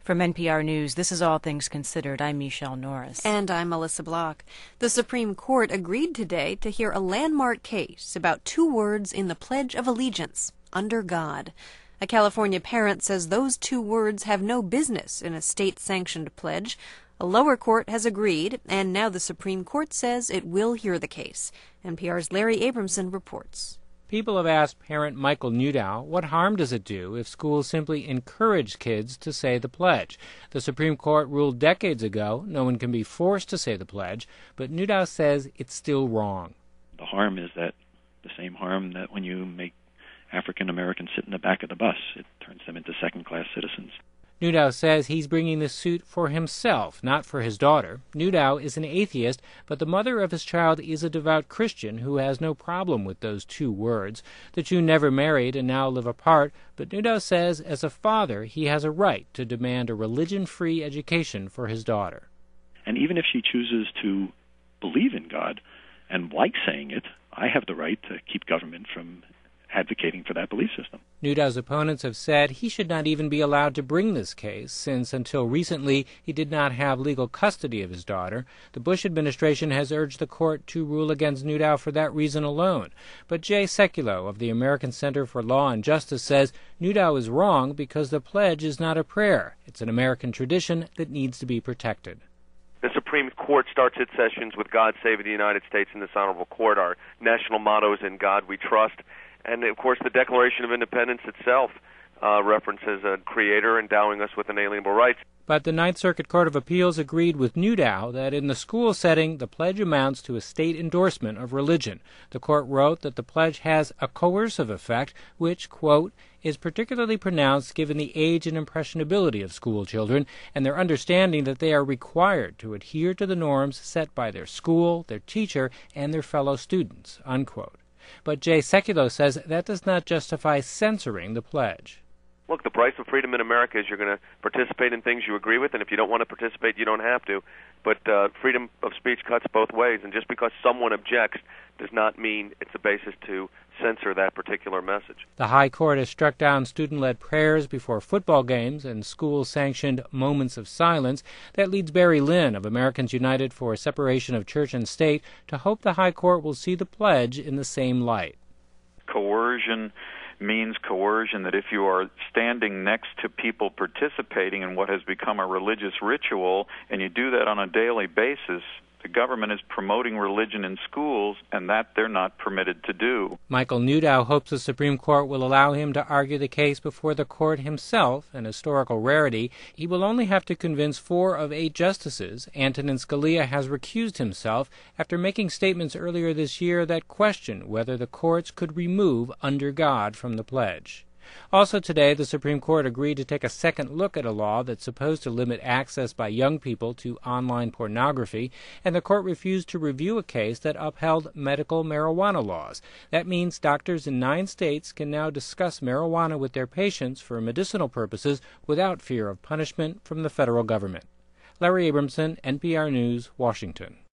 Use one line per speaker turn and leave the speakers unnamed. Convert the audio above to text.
From NPR News, this is All Things Considered. I'm Michelle Norris.
And I'm Melissa Block. The Supreme Court agreed today to hear a landmark case about two words in the Pledge of Allegiance, under God. A California parent says those two words have no business in a state-sanctioned pledge. A lower court has agreed, and now the Supreme Court says it will hear the case. NPR's Larry Abramson reports.
People have asked parent Michael Newdow, what harm does it do if schools simply encourage kids to say the pledge? The Supreme Court ruled decades ago no one can be forced to say the pledge, but Newdow says it's still wrong.
The harm is that the same harm that when you make African Americans sit in the back of the bus, it turns them into second-class citizens.
Newdow says he's bringing this suit for himself, not for his daughter. Newdow is an atheist, but the mother of his child is a devout Christian who has no problem with those two words. The two never married and now live apart, but Newdow says as a father he has a right to demand a religion-free education for his daughter.
And even if she chooses to believe in God and like saying it, I have the right to keep government from advocating for that belief system.
Newdow's opponents have said he should not even be allowed to bring this case, since until recently he did not have legal custody of his daughter. The Bush administration has urged the court to rule against Newdow for that reason alone. But Jay Sekulow of the American Center for Law and Justice says Newdow is wrong because the pledge is not a prayer. It's an American tradition that needs to be protected.
The Supreme Court starts its sessions with God Save the United States in this honorable court. Our national motto is In God We Trust. And, of course, the Declaration of Independence itself references a creator endowing us with inalienable rights.
But the Ninth Circuit Court of Appeals agreed with Newdow that in the school setting, the pledge amounts to a state endorsement of religion. The court wrote that the pledge has a coercive effect, which, quote, is particularly pronounced given the age and impressionability of school children and their understanding that they are required to adhere to the norms set by their school, their teacher, and their fellow students, unquote. But Jay Sekulow says that does not justify censoring the pledge.
Look, the price of freedom in America is you're going to participate in things you agree with, and if you don't want to participate, you don't have to. But freedom of speech cuts both ways, and just because someone objects does not mean it's a basis to censor that particular message.
The High Court has struck down student-led prayers before football games and school-sanctioned moments of silence. That leads Barry Lynn of Americans United for Separation of Church and State to hope the High Court will see the pledge in the same light.
Coercion means coercion, that if you are standing next to people participating in what has become a religious ritual and you do that on a daily basis, the government is promoting religion in schools, and that they're not permitted to do. Michael Newdow hopes the Supreme Court will allow him to argue the case before the court himself, an historical rarity. He will only have to convince 4 of 8 justices. Antonin Scalia has recused himself after making statements earlier this year that question whether the courts could remove under God from the pledge. Also today, the Supreme Court agreed to take a second look at a law that's supposed to limit access by young people to online pornography, and the court refused to review a case that upheld medical marijuana laws. That means doctors in 9 states can now discuss marijuana with their patients for medicinal purposes without fear of punishment from the federal government. Larry Abramson, NPR News, Washington.